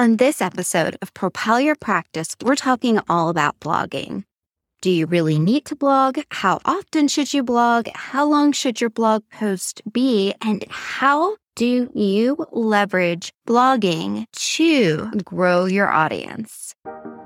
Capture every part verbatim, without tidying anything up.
On this episode of Propel Your Practice, we're talking all about blogging. Do you really need to blog? How often should you blog? How long should your blog post be? And how do you leverage blogging to grow your audience?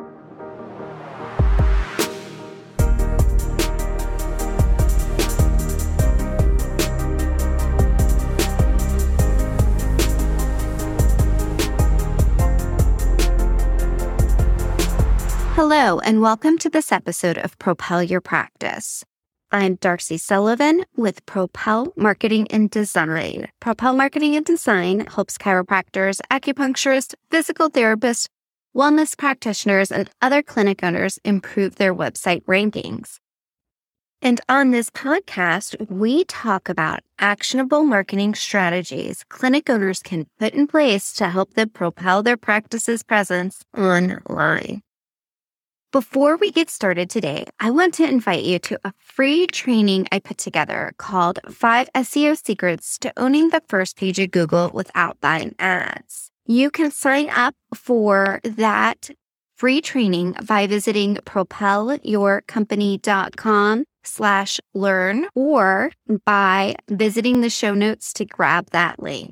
Hello, and welcome to this episode of Propel Your Practice. I'm Darcy Sullivan with Propel Marketing and Design. Propel Marketing and Design helps chiropractors, acupuncturists, physical therapists, wellness practitioners, and other clinic owners improve their website rankings. And on this podcast, we talk about actionable marketing strategies clinic owners can put in place to help them propel their practice's presence online. Before we get started today, I want to invite you to a free training I put together called Five S E O Secrets to Owning the First Page of Google Without Buying Ads. You can sign up for that free training by visiting propelyourcompany.com slash learn or by visiting the show notes to grab that link.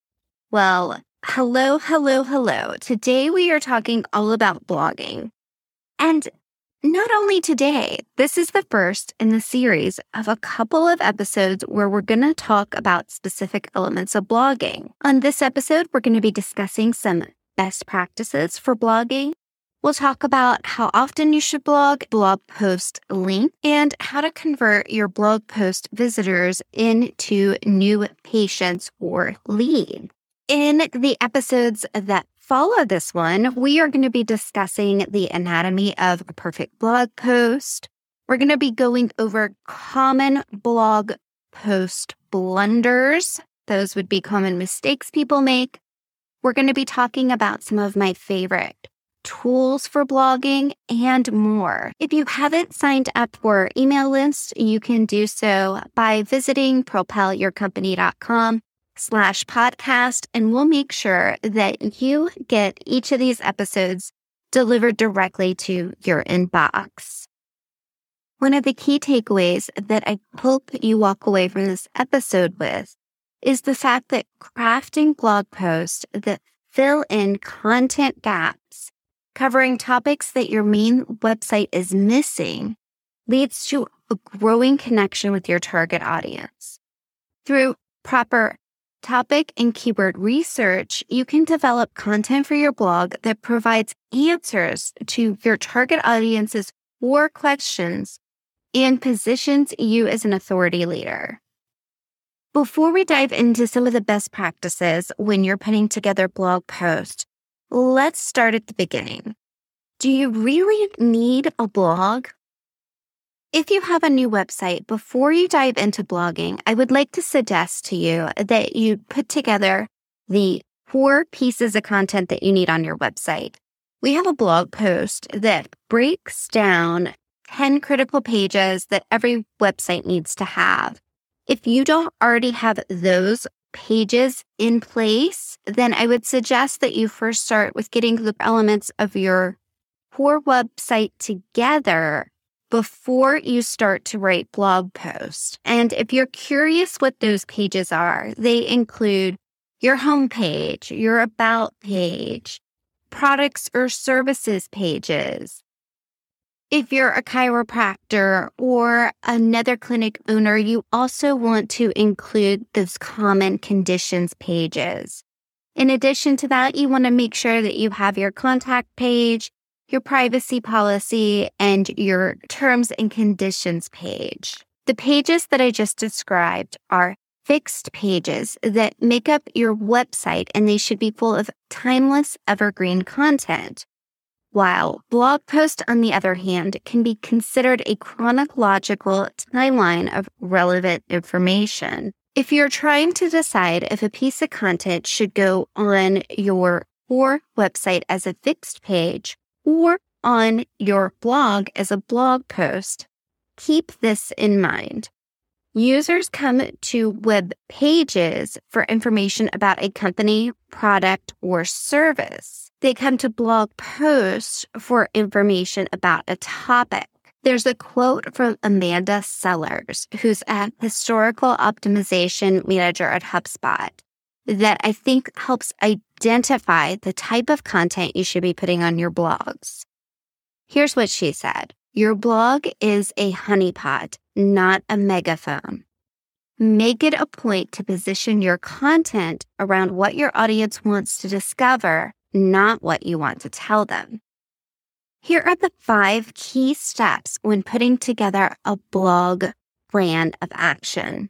Well, hello, hello, hello. Today we are talking all about blogging. And not only today, this is the first in the series of a couple of episodes where we're going to talk about specific elements of blogging. On this episode, we're going to be discussing some best practices for blogging. We'll talk about how often you should blog, blog post link, and how to convert your blog post visitors into new patients or leads. In the episodes that follow this one, we are going to be discussing the anatomy of a perfect blog post. We're going to be going over common blog post blunders. Those would be common mistakes people make. We're going to be talking about some of my favorite tools for blogging and more. If you haven't signed up for our email list, you can do so by visiting propelyourcompany.com slash podcast, and we'll make sure that you get each of these episodes delivered directly to your inbox. One of the key takeaways that I hope you walk away from this episode with is the fact that crafting blog posts that fill in content gaps, covering topics that your main website is missing, leads to a growing connection with your target audience. Through proper topic and keyword research, you can develop content for your blog that provides answers to your target audience's core questions and positions you as an authority leader. Before we dive into some of the best practices when you're putting together blog posts, let's start at the beginning. Do you really need a blog? If you have a new website, before you dive into blogging, I would like to suggest to you that you put together the four pieces of content that you need on your website. We have a blog post that breaks down ten critical pages that every website needs to have. If you don't already have those pages in place, then I would suggest that you first start with getting the elements of your core website together before you start to write blog posts. And if you're curious what those pages are, they include your homepage, your about page, products or services pages. If you're a chiropractor or another clinic owner, you also want to include those common conditions pages. In addition to that, you want to make sure that you have your contact page, your privacy policy, and your terms and conditions page. The pages that I just described are fixed pages that make up your website, and they should be full of timeless, evergreen content. While blog posts, on the other hand, can be considered a chronological timeline of relevant information. If you're trying to decide if a piece of content should go on your core website as a fixed page or on your blog as a blog post, keep this in mind. Users come to web pages for information about a company, product, or service. They come to blog posts for information about a topic. There's a quote from Amanda Sellers, who's a historical optimization manager at HubSpot, that I think helps identify the type of content you should be putting on your blogs. Here's what she said. Your blog is a honeypot, not a megaphone. Make it a point to position your content around what your audience wants to discover, not what you want to tell them. Here are the five key steps when putting together a blog plan of action.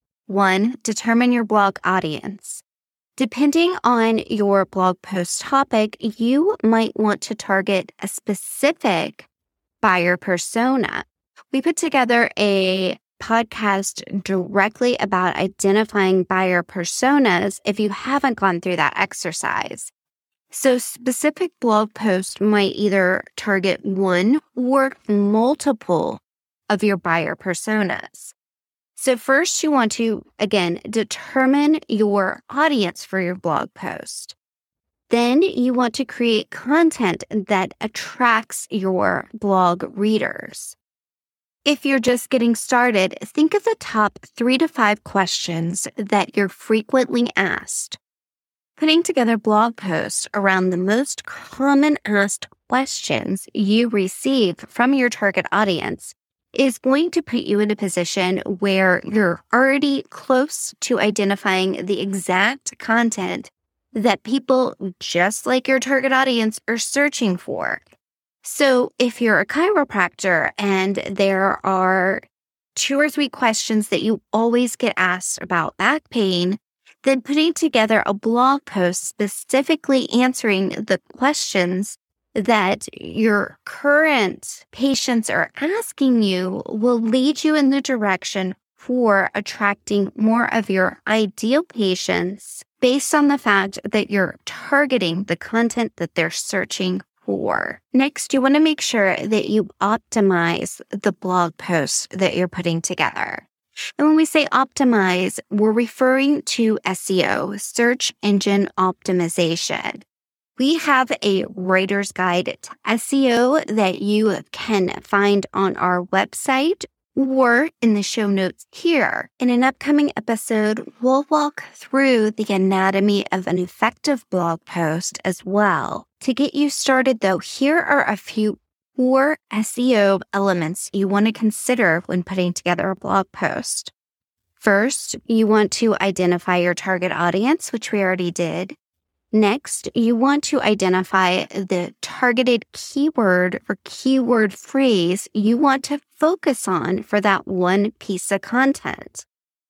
One, determine your blog audience. Depending on your blog post topic, you might want to target a specific buyer persona. We put together a podcast directly about identifying buyer personas if you haven't gone through that exercise. So specific blog posts might either target one or multiple of your buyer personas. So first you want to, again, determine your audience for your blog post. Then you want to create content that attracts your blog readers. If you're just getting started, think of the top three to five questions that you're frequently asked. Putting together blog posts around the most common asked questions you receive from your target audience is going to put you in a position where you're already close to identifying the exact content that people just like your target audience are searching for. So if you're a chiropractor and there are two or three questions that you always get asked about back pain, then putting together a blog post specifically answering the questions that your current patients are asking you will lead you in the direction for attracting more of your ideal patients based on the fact that you're targeting the content that they're searching for. Next, you want to make sure that you optimize the blog posts that you're putting together. And when we say optimize, we're referring to S E O, search engine optimization. We have a writer's guide to S E O that you can find on our website or in the show notes here. In an upcoming episode, we'll walk through the anatomy of an effective blog post as well. To get you started, though, here are a few core S E O elements you want to consider when putting together a blog post. First, you want to identify your target audience, which we already did. Next, you want to identify the targeted keyword or keyword phrase you want to focus on for that one piece of content.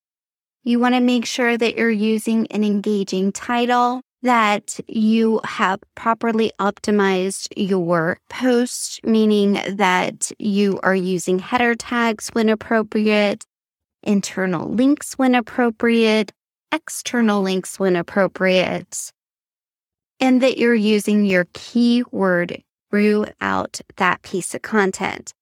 You want to make sure that you're using an engaging title, that you have properly optimized your post, meaning that you are using header tags when appropriate, internal links when appropriate, external links when appropriate, and that you're using your keyword throughout that piece of content.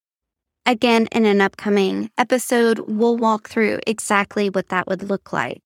Again, in an upcoming episode, we'll walk through exactly what that would look like.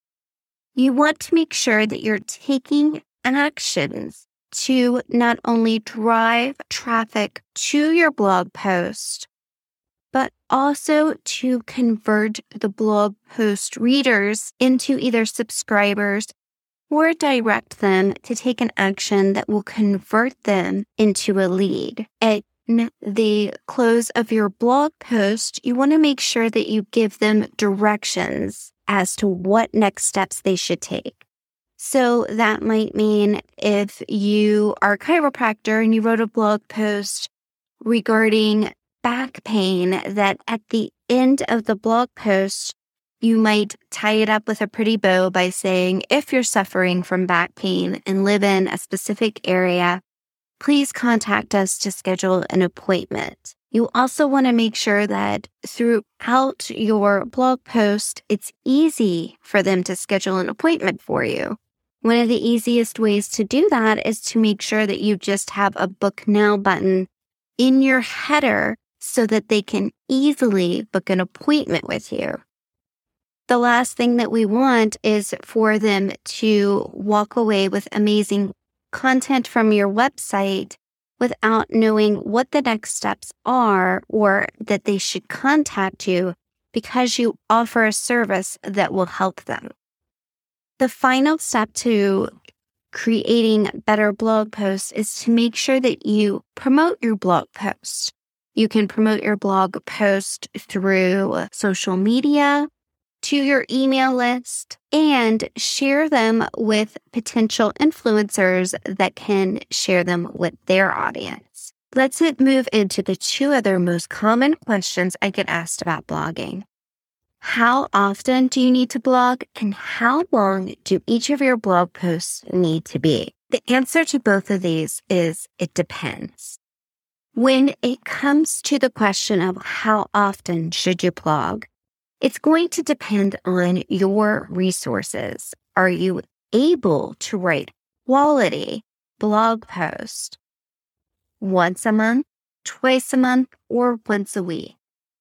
You want to make sure that you're taking actions to not only drive traffic to your blog post, but also to convert the blog post readers into either subscribers or direct them to take an action that will convert them into a lead. At the close of your blog post, you want to make sure that you give them directions as to what next steps they should take. So that might mean if you are a chiropractor and you wrote a blog post regarding back pain, that at the end of the blog post, you might tie it up with a pretty bow by saying, if you're suffering from back pain and live in a specific area, please contact us to schedule an appointment. You also want to make sure that throughout your blog post, it's easy for them to schedule an appointment for you. One of the easiest ways to do that is to make sure that you just have a book now button in your header so that they can easily book an appointment with you. The last thing that we want is for them to walk away with amazing content from your website without knowing what the next steps are or that they should contact you because you offer a service that will help them. The final step to creating better blog posts is to make sure that you promote your blog post. You can promote your blog post through social media, to your email list, and share them with potential influencers that can share them with their audience. Let's move into the two other most common questions I get asked about blogging. How often do you need to blog, and how long do each of your blog posts need to be? The answer to both of these is it depends. When it comes to the question of how often should you blog, it's going to depend on your resources. Are you able to write quality blog posts once a month, twice a month, or once a week?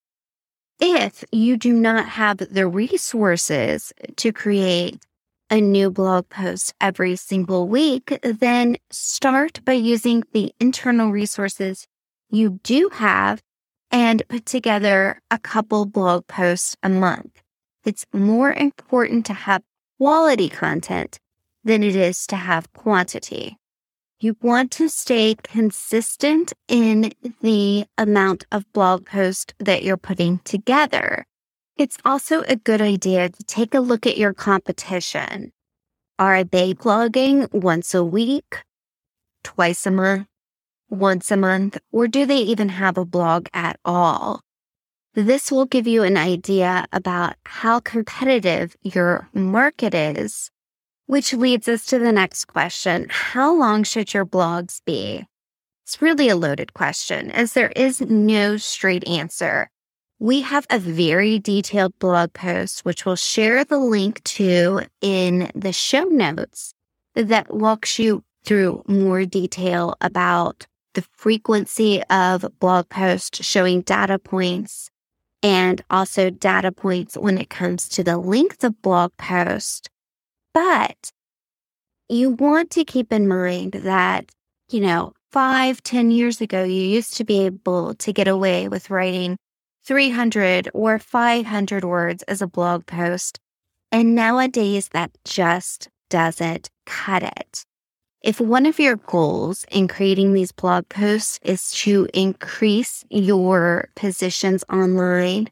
If you do not have the resources to create a new blog post every single week, then start by using the internal resources you do have and put together a couple blog posts a month. It's more important to have quality content than it is to have quantity. You want to stay consistent in the amount of blog posts that you're putting together. It's also a good idea to take a look at your competition. Are they blogging once a week, twice a month, once a month, or do they even have a blog at all? This will give you an idea about how competitive your market is, which leads us to the next question. How long should your blogs be? It's really a loaded question, as there is no straight answer. We have a very detailed blog post, which we'll share the link to in the show notes, that walks you through more detail about the frequency of blog posts, showing data points, and also data points when it comes to the length of blog post. But you want to keep in mind that, you know, five, ten years ago, you used to be able to get away with writing three hundred or five hundred words as a blog post. And nowadays, that just doesn't cut it. If one of your goals in creating these blog posts is to increase your positions online,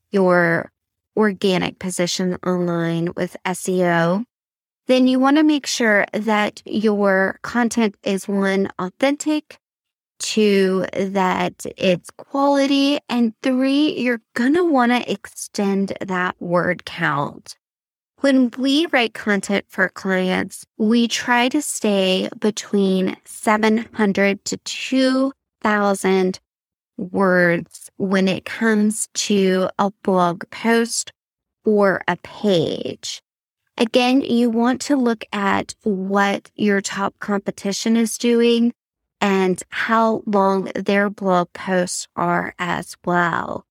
your organic position online with S E O, then you want to make sure that your content is, one, authentic, two, that it's quality, and three, you're going to want to extend that word count. When we write content for clients, we try to stay between seven hundred to two thousand words when it comes to a blog post or a page. Again, you want to look at what your top competition is doing and how long their blog posts are as well.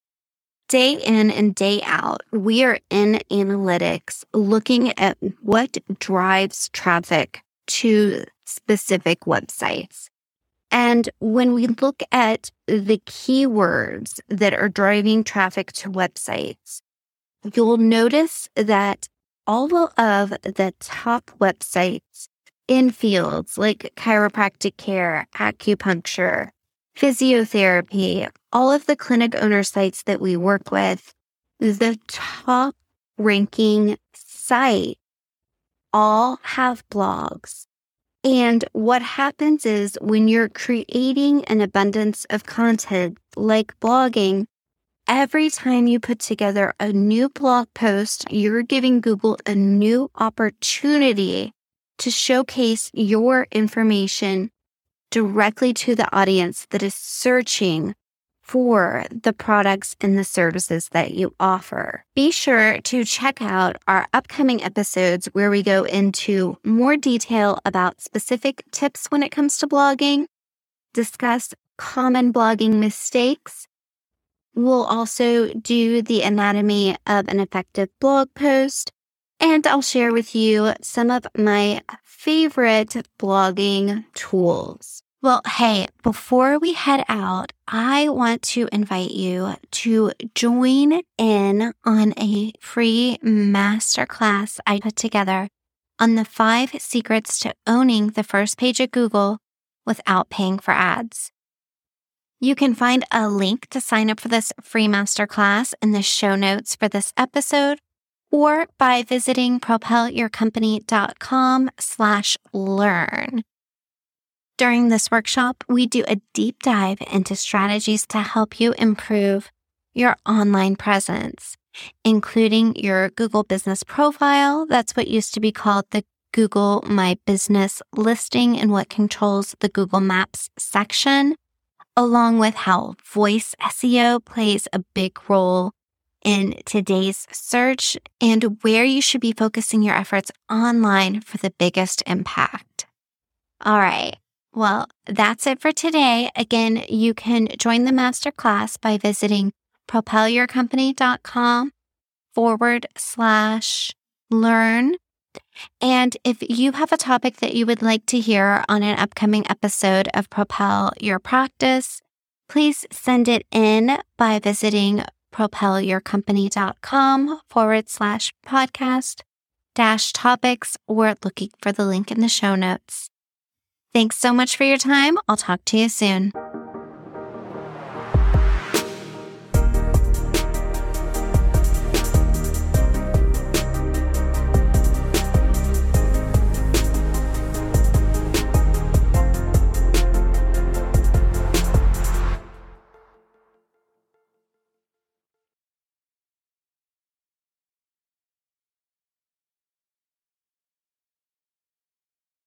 Day in and day out, we are in analytics looking at what drives traffic to specific websites. And when we look at the keywords that are driving traffic to websites, you'll notice that all of the top websites in fields like chiropractic care, acupuncture, physiotherapy, all of the clinic owner sites that we work with, the top ranking site all have blogs. And what happens is when you're creating an abundance of content like blogging, every time you put together a new blog post, you're giving Google a new opportunity to showcase your information directly to the audience that is searching for the products and the services that you offer. Be sure to check out our upcoming episodes where we go into more detail about specific tips when it comes to blogging, discuss common blogging mistakes, We'll also do the anatomy of an effective blog post, and I'll share with you some of my favorite blogging tools. Well, hey, before we head out, I want to invite you to join in on a free masterclass I put together on the five secrets to owning the first page of Google without paying for ads. You can find a link to sign up for this free masterclass in the show notes for this episode, or by visiting propelyourcompany.com slash learn. During this workshop, we do a deep dive into strategies to help you improve your online presence, including your Google Business Profile. That's what used to be called the Google My Business listing and what controls the Google Maps section, along with how voice S E O plays a big role in today's search and where you should be focusing your efforts online for the biggest impact. All right. Well, that's it for today. Again, you can join the masterclass by visiting propelyourcompany.com forward slash learn. And if you have a topic that you would like to hear on an upcoming episode of Propel Your Practice, please send it in by visiting propelyourcompany.com forward slash podcast dash topics or looking for the link in the show notes. Thanks so much for your time. I'll talk to you soon.